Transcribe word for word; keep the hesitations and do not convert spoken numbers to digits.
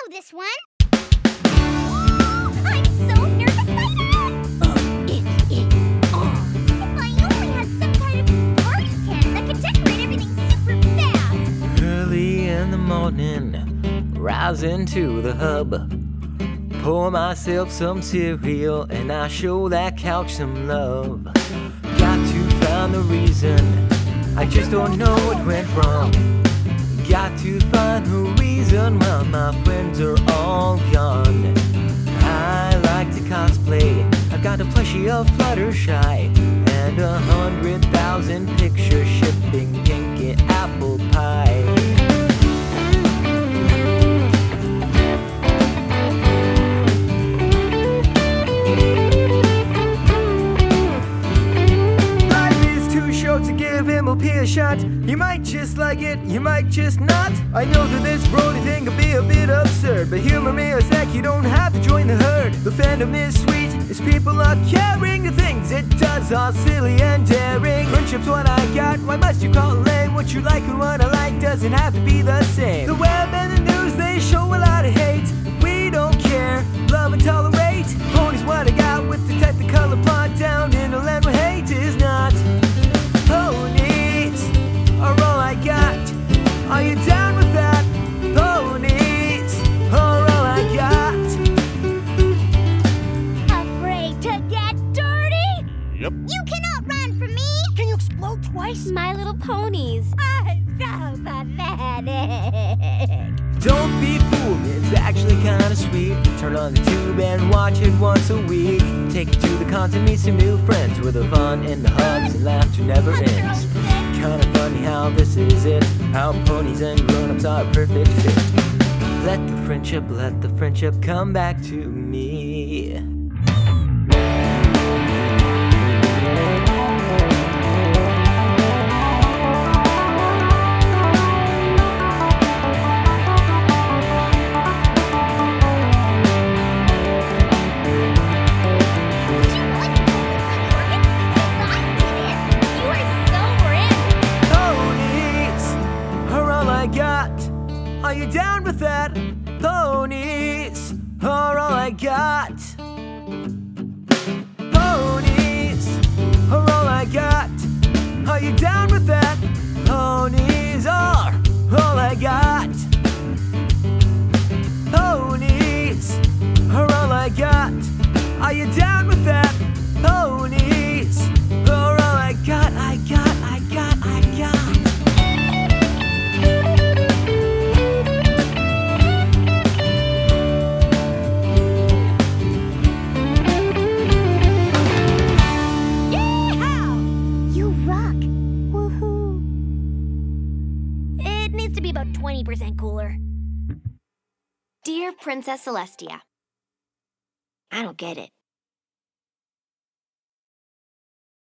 know this one. I'm so nervous right now. Uh, it, it, uh. If I only had some kind of party can that could decorate everything super fast. Early in the morning, rising to the hub. Pour myself some cereal and I show that couch some love. Got to find the reason, I just don't know what went wrong. Got to find the reason while my friends are all gone. I like to cosplay, I've got a plushie of Fluttershy and a hundred thousand picture shipping pinky apple pie. To give M O P a shot. You might just like it, you might just not. I know that this Brody thing can be a bit absurd, but humor me a sec, you don't have to join the herd. The fandom is sweet, its people are caring. The things it does are silly and daring. Friendship's what I got, why must you call it lame? What you like and what I like doesn't have to be the same. The web and the news, they show a lot of hate. We don't care, love and tolerate. Pony's what I got with the technicolor plot down in a land where hate is not. Ponies are all I got. Are you down with that? Ponies are all I got. Afraid to get dirty? Yep. You cannot run from me. Can you explode twice? My Little Ponies. I'm so pathetic. Don't be fooled, it's actually kinda sweet. Turn on the tube and watch it once a week. Take it to the con to meet some new friends, where the fun and the hugs and laughter never ends. Kinda funny how this is it, how ponies and grown-ups are a perfect fit. Let the friendship, let the friendship come back to me. Are you down with that? Ponies are all I got. Ponies are all I got. Are you down with that? Ponies are all I got. Ponies are all I got. Are you down with that? Ponies are all I got. I got, I got, I got. About twenty percent cooler. Dear Princess Celestia, I don't get it.